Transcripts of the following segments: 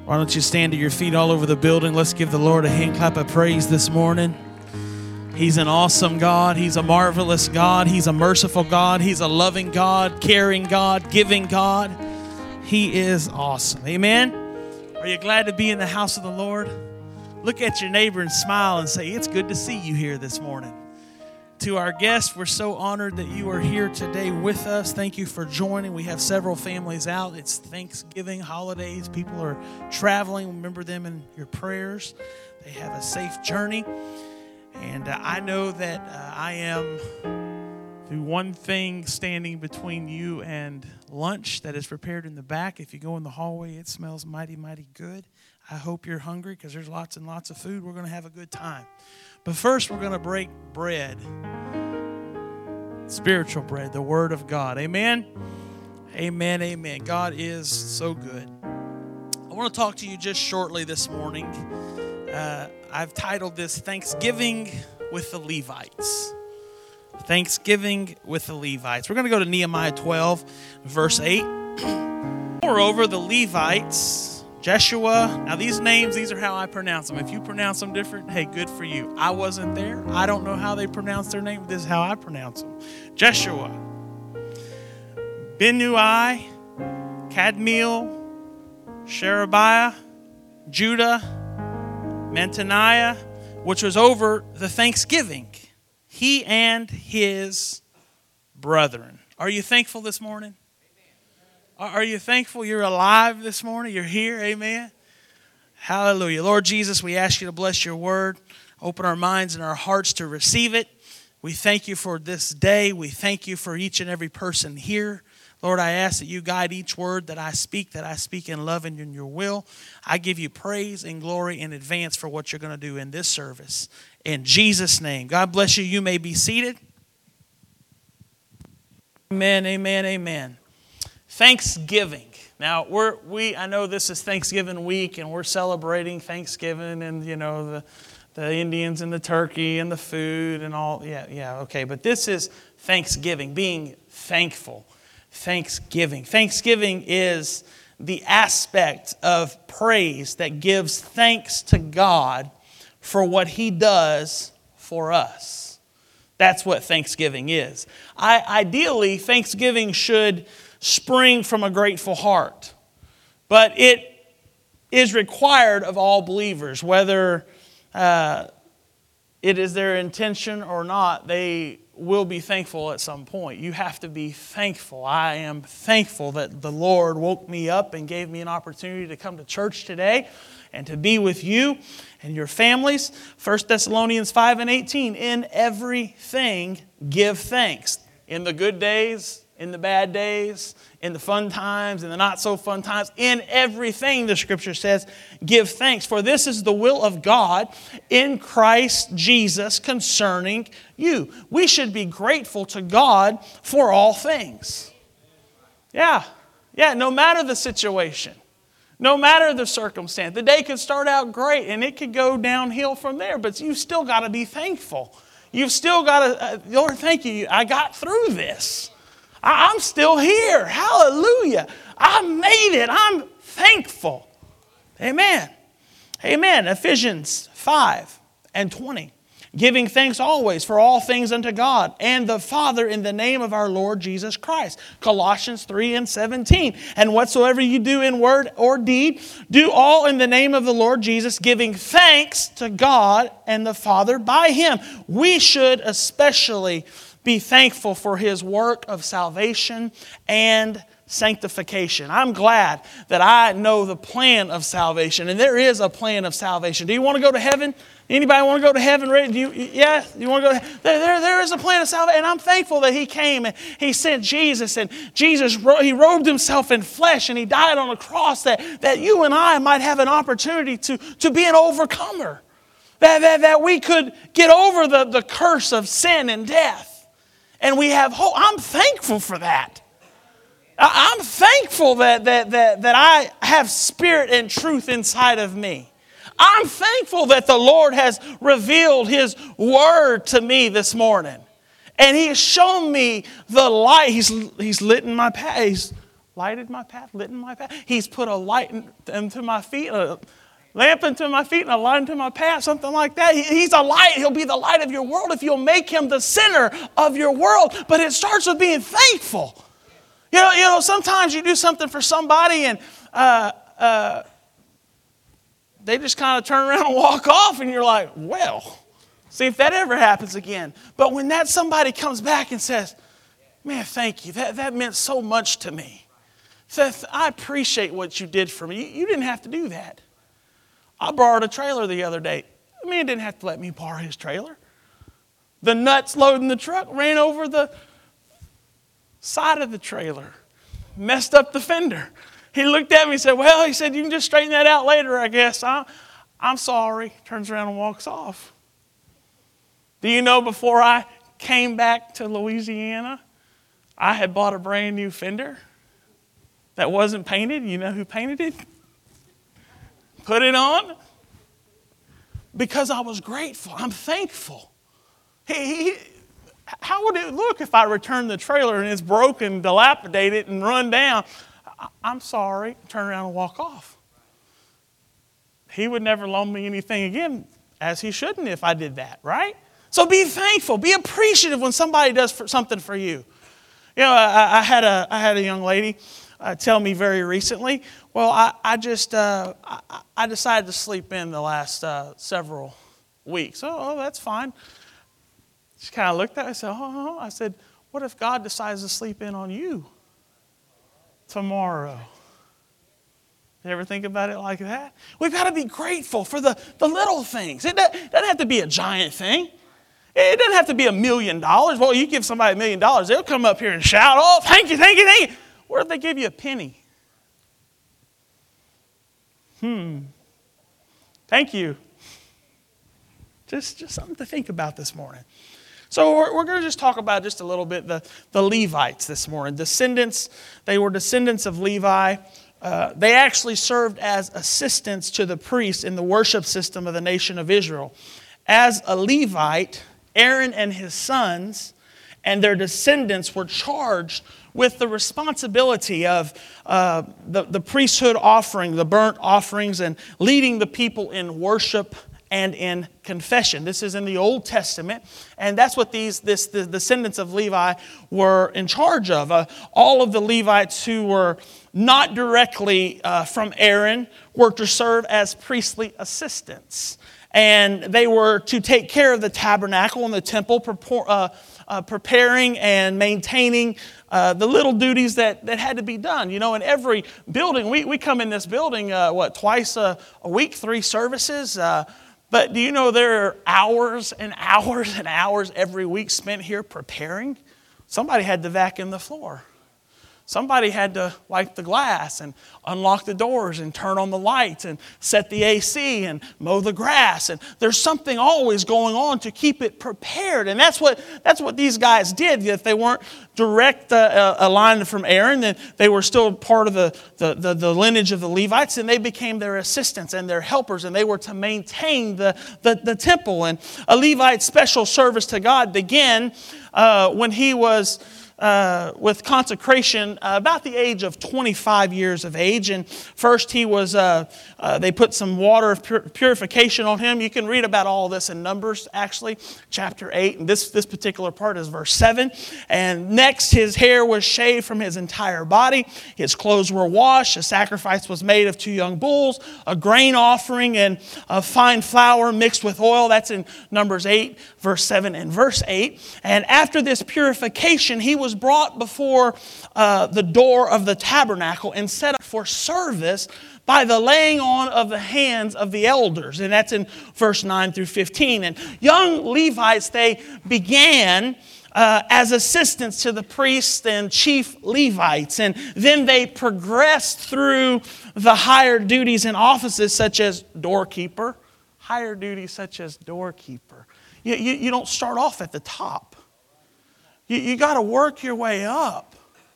Why don't you stand to your feet all over the building? Let's give the Lord a hand clap of praise this morning. He's an awesome God. He's a marvelous God. He's a merciful God. He's a loving God, caring God, giving God. He is awesome. Amen. Are you glad to be in the house of the Lord? Look at your neighbor and smile and say, it's good to see you here this morning. To our guests, we're so honored that you are here today with us. Thank you for joining. We have several families out. It's Thanksgiving, holidays. People are traveling. Remember them in your prayers. They have a safe journey. And I know that I am the one thing standing between you and lunch that is prepared in the back. If you go in the hallway, it smells mighty, mighty good. I hope you're hungry because there's lots and lots of food. We're going to have a good time. But first, we're going to break bread. Spiritual bread, the Word of God. Amen? Amen, amen. God is so good. I want to talk to you just shortly this morning. I've titled this Thanksgiving with the Levites. Thanksgiving with the Levites. We're going to go to Nehemiah 12, verse 8. Moreover, the Levites, Jeshua. Now these names, these are how I pronounce them. If you pronounce them different, hey, good for you. I wasn't there. I don't know how they pronounce their name. This is how I pronounce them. Jeshua, Binnui, Kadmiel, Sherebiah, Judah, Mattaniah, which was over the Thanksgiving, he and his brethren. Are you thankful this morning? Are you thankful you're alive this morning? You're here, amen? Hallelujah. Lord Jesus, we ask you to bless your word. Open our minds and our hearts to receive it. We thank you for this day. We thank you for each and every person here. Lord, I ask that you guide each word that I speak in love and in your will. I give you praise and glory in advance for what you're going to do in this service. In Jesus' name. God bless you. You may be seated. Amen, amen, amen. Thanksgiving. Now, I know this is Thanksgiving week, and we're celebrating Thanksgiving and, the Indians and the turkey and the food and all. Yeah, okay. But this is Thanksgiving, being thankful. Thanksgiving. Thanksgiving is the aspect of praise that gives thanks to God for what He does for us. That's what Thanksgiving is. Ideally, Thanksgiving should spring from a grateful heart. But it is required of all believers, whether it is their intention or not, they will be thankful at some point. You have to be thankful. I am thankful that the Lord woke me up and gave me an opportunity to come to church today and to be with you and your families. 1 Thessalonians 5:18, in everything give thanks. In the good days, in the bad days, in the fun times, in the not so fun times, in everything, the Scripture says, give thanks. For this is the will of God in Christ Jesus concerning you. We should be grateful to God for all things. Yeah, no matter the situation, no matter the circumstance. The day could start out great and it could go downhill from there, but you've still got to be thankful. You've still got to, Lord, thank you. I got through this. I'm still here. Hallelujah. I made it. I'm thankful. Amen. Amen. Ephesians 5:20. Giving thanks always for all things unto God and the Father in the name of our Lord Jesus Christ. Colossians 3:17. And whatsoever you do in word or deed, do all in the name of the Lord Jesus, giving thanks to God and the Father by Him. We should especially be thankful for His work of salvation and sanctification. I'm glad that I know the plan of salvation, and there is a plan of salvation. Do you want to go to heaven? Anybody want to go to heaven? Yeah, you want to go to heaven? There is a plan of salvation, and I'm thankful that He came and He sent Jesus, and Jesus, He robed Himself in flesh, and He died on a cross that you and I might have an opportunity to be an overcomer, that we could get over the curse of sin and death. And we have hope. I'm thankful for that. I'm thankful that I have spirit and truth inside of me. I'm thankful that the Lord has revealed His word to me this morning. And He has shown me the light. He's lit in my path. lighted my path, lit in my path. He's put a light into my feet, a lamp into my feet, and a light into my path, something like that. He's a light. He'll be the light of your world if you'll make him the center of your world. But it starts with being thankful. You know, sometimes you do something for somebody and they just kind of turn around and walk off, and you're like, well, see if that ever happens again. But when that somebody comes back and says, man, thank you. That meant so much to me. Says, I appreciate what you did for me. You didn't have to do that. I borrowed a trailer the other day. The man didn't have to let me borrow his trailer. The nuts loading the truck ran over the side of the trailer, messed up the fender. He looked at me and said, well, he said, you can just straighten that out later, I guess. I'm sorry. Turns around and walks off. Do you know before I came back to Louisiana, I had bought a brand new fender that wasn't painted. You know who painted it? Put it on. Because I was grateful. I'm thankful. How would it look if I returned the trailer and it's broken, dilapidated, and run down? I'm sorry. Turn around and walk off. He would never loan me anything again, as he shouldn't if I did that, right? So be thankful. Be appreciative when somebody does something for you. You know, I had a young lady tell me very recently, well, I decided to sleep in the last several weeks. Oh, that's fine. She kind of looked at me and said, oh. I said, what if God decides to sleep in on you tomorrow? You ever think about it like that? We've got to be grateful for the little things. It doesn't have to be a giant thing. It doesn't have to be $1 million. Well, you give somebody $1 million, they'll come up here and shout, oh, thank you, thank you, thank you. What if they give you a penny? Thank you. Just something to think about this morning. So we're going to just talk about just a little bit the Levites this morning. They were descendants of Levi. They actually served as assistants to the priests in the worship system of the nation of Israel. As a Levite, Aaron and his sons and their descendants were charged with the responsibility of the priesthood offering, the burnt offerings, and leading the people in worship and in confession. This is in the Old Testament, and that's what the descendants of Levi were in charge of. All of the Levites who were not directly from Aaron were to serve as priestly assistants. And they were to take care of the tabernacle and the temple, preparing and maintaining the little duties that had to be done. You know, in every building, we come in this building, twice a week, 3 services. But do you know there are hours and hours and hours every week spent here preparing? Somebody had to vacuum the floor. Somebody had to wipe the glass and unlock the doors and turn on the lights and set the AC and mow the grass. And there's something always going on to keep it prepared. And that's what these guys did. If they weren't direct aligned from Aaron, then they were still part of the lineage of the Levites, and they became their assistants and their helpers, and they were to maintain the temple. And a Levite's special service to God began when he was with consecration about the age of 25 years of age. And first he was, they put some water of purification on him. You can read about all of this in Numbers, actually, chapter 8. And this particular part is verse 7. And next his hair was shaved from his entire body. His clothes were washed. A sacrifice was made of 2 young bulls, a grain offering, and a fine flour mixed with oil. That's in Numbers 8, verse 7 and verse 8. And after this purification, he was brought before the door of the tabernacle and set up for service by the laying on of the hands of the elders. And that's in verse 9 through 15. And young Levites, they began as assistants to the priests and chief Levites. And then they progressed through the higher duties and offices such as doorkeeper. Higher duties such as doorkeeper. You don't start off at the top. You got to work your way up.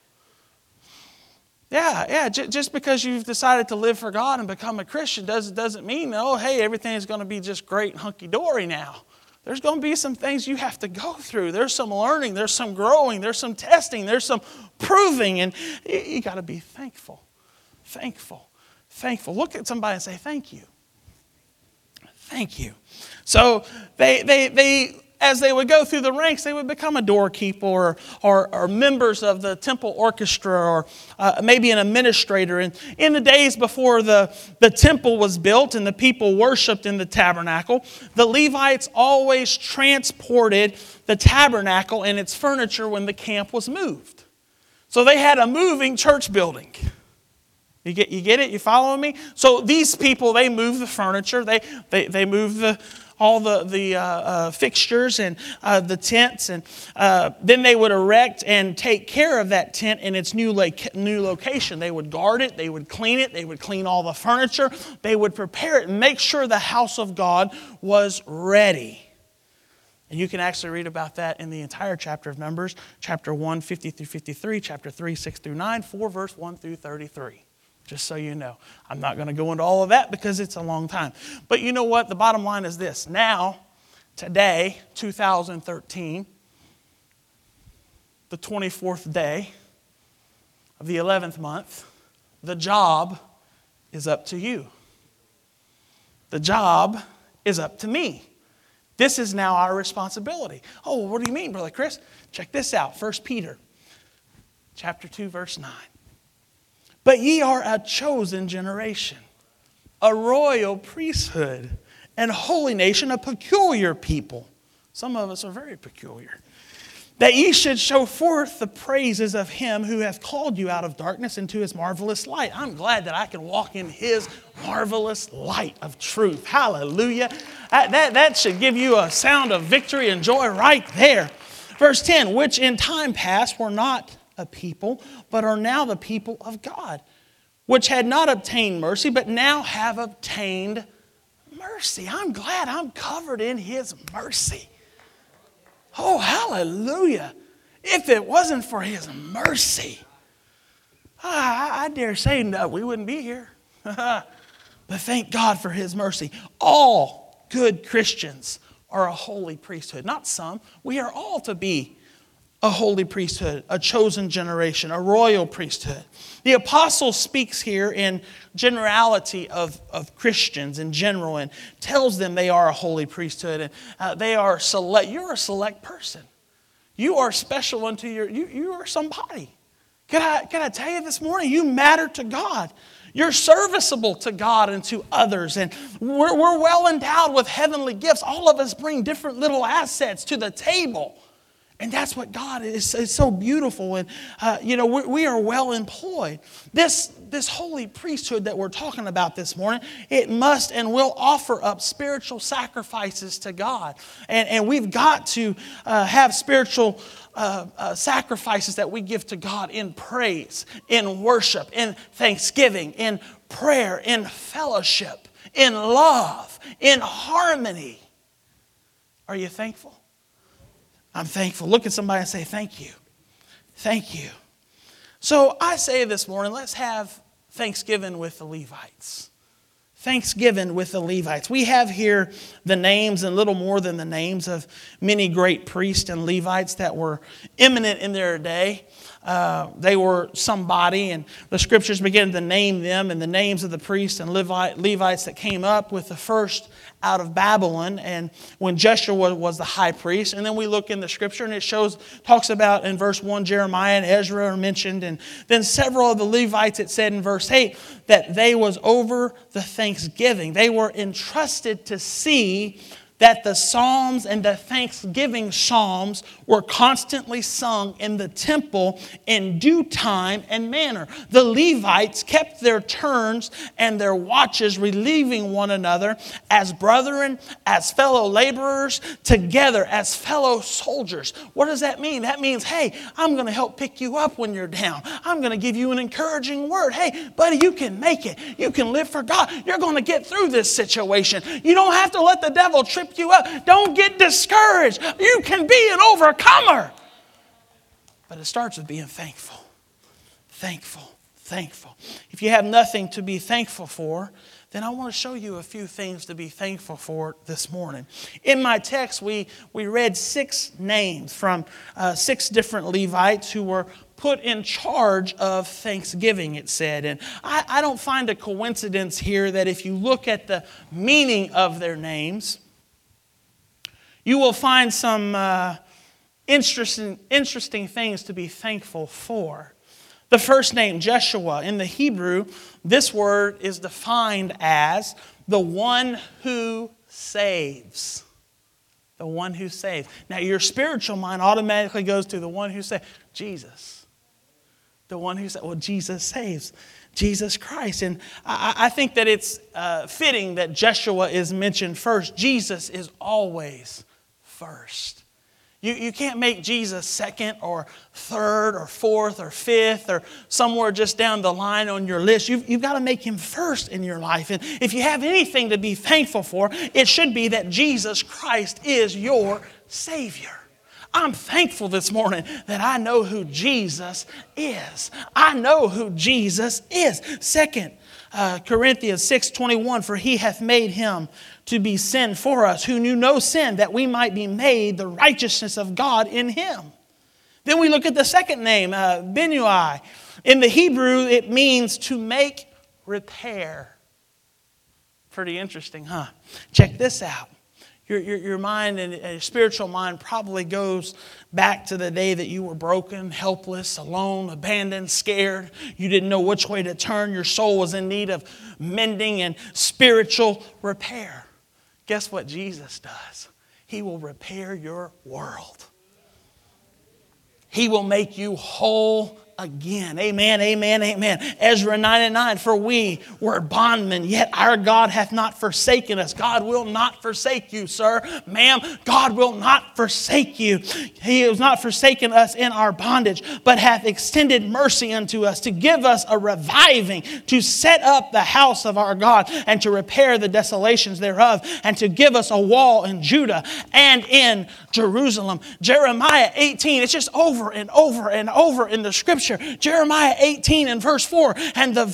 Yeah. Just because you've decided to live for God and become a Christian doesn't mean, oh, hey, everything's going to be just great and hunky-dory now. There's going to be some things you have to go through. There's some learning. There's some growing. There's some testing. There's some proving. And you got to be thankful. Thankful. Thankful. Look at somebody and say, thank you. Thank you. So they as they would go through the ranks, they would become a doorkeeper or members of the temple orchestra or maybe an administrator. And in the days before the temple was built and the people worshiped in the tabernacle, the Levites always transported the tabernacle and its furniture when the camp was moved. So they had a moving church building. You get it? You following me? So these people, they move the furniture. They move all the fixtures and the tents, and then they would erect and take care of that tent in its new location. They would guard it. They would clean it. They would clean all the furniture. They would prepare it and make sure the house of God was ready. And you can actually read about that in the entire chapter of Numbers, chapter 1, 50 through 53, chapter 3, 6 through 9, 4, verse 1 through 33. Just so you know. I'm not going to go into all of that because it's a long time. But you know what? The bottom line is this. Now, today, 2013, the 24th day of the 11th month, the job is up to you. The job is up to me. This is now our responsibility. Oh, what do you mean, Brother Chris? Check this out. 1 Peter chapter 2, verse 9. But ye are a chosen generation, a royal priesthood, and holy nation, a peculiar people. Some of us are very peculiar. That ye should show forth the praises of him who hath called you out of darkness into his marvelous light. I'm glad that I can walk in his marvelous light of truth. Hallelujah. That should give you a sound of victory and joy right there. Verse 10, which in time past were not a people, but are now the people of God, which had not obtained mercy, but now have obtained mercy. I'm glad I'm covered in his mercy. Oh, hallelujah. If it wasn't for his mercy, I dare say no, we wouldn't be here. But thank God for his mercy. All good Christians are a holy priesthood. Not some. We are all to be a holy priesthood, a chosen generation, a royal priesthood. The apostle speaks here in generality of Christians in general and tells them they are a holy priesthood and they are select. You're a select person. You are special unto you are somebody. Can I tell you this morning, you matter to God. You're serviceable to God and to others. And we're well endowed with heavenly gifts. All of us bring different little assets to the table. And that's what God is. It's so beautiful. And, we are well employed. This holy priesthood that we're talking about this morning, it must and will offer up spiritual sacrifices to God. And we've got to have spiritual sacrifices that we give to God in praise, in worship, in thanksgiving, in prayer, in fellowship, in love, in harmony. Are you thankful? I'm thankful. Look at somebody and say, thank you. Thank you. So I say this morning, let's have Thanksgiving with the Levites. Thanksgiving with the Levites. We have here the names and little more than the names of many great priests and Levites that were eminent in their day. They were somebody, and the scriptures begin to name them and the names of the priests and Levites that came up with the first out of Babylon, and when Joshua was the high priest. And then we look in the scripture and it talks about in verse 1, Jeremiah and Ezra are mentioned, and then several of the Levites, it said in verse 8 that they was over the thanksgiving. They were entrusted to see that the psalms and the thanksgiving psalms were constantly sung in the temple in due time and manner. The Levites kept their turns and their watches, relieving one another as brethren, as fellow laborers, together as fellow soldiers. What does that mean? That means, hey, I'm going to help pick you up when you're down. I'm going to give you an encouraging word. Hey, buddy, you can make it. You can live for God. You're going to get through this situation. You don't have to let the devil trip you up. Don't get discouraged. You can be an overcomer. But it starts with being thankful. Thankful. Thankful. If you have nothing to be thankful for, then I want to show you a few things to be thankful for this morning. In my text, we read 6 names from 6 different Levites who were put in charge of Thanksgiving, it said. And I don't find a coincidence here that if you look at the meaning of their names, you will find some interesting things to be thankful for. The first name, Jeshua, in the Hebrew, this word is defined as the one who saves. The one who saves. Now, your spiritual mind automatically goes to the one who saves. Jesus. The one who saves. Well, Jesus saves. Jesus Christ. And I think that it's fitting that Jeshua is mentioned first. Jesus is always first. You can't make Jesus second or third or fourth or fifth or somewhere just down the line on your list. You've got to make him first in your life. And if you have anything to be thankful for, it should be that Jesus Christ is your Savior. I'm thankful this morning that I know who Jesus is. I know who Jesus is. 2 Corinthians 6:21, for he hath made him to be sin for us, who knew no sin, that we might be made the righteousness of God in him. Then we look at the second name, Benui. In the Hebrew, it means to make repair. Pretty interesting, huh? Check this out. Your mind and your spiritual mind probably goes back to the day that you were broken, helpless, alone, abandoned, scared. You didn't know which way to turn. Your soul was in need of mending and spiritual repair. Guess what Jesus does? He will repair your world. He will make you whole again. Amen, amen, amen. Ezra 9:9, for we were bondmen, yet our God hath not forsaken us. God will not forsake you, sir, ma'am. God will not forsake you. He has not forsaken us in our bondage, but hath extended mercy unto us to give us a reviving, to set up the house of our God, and to repair the desolations thereof, and to give us a wall in Judah and in Jerusalem. Jeremiah 18, it's just over and over and over in the scripture. Jeremiah 18 and verse 4, and the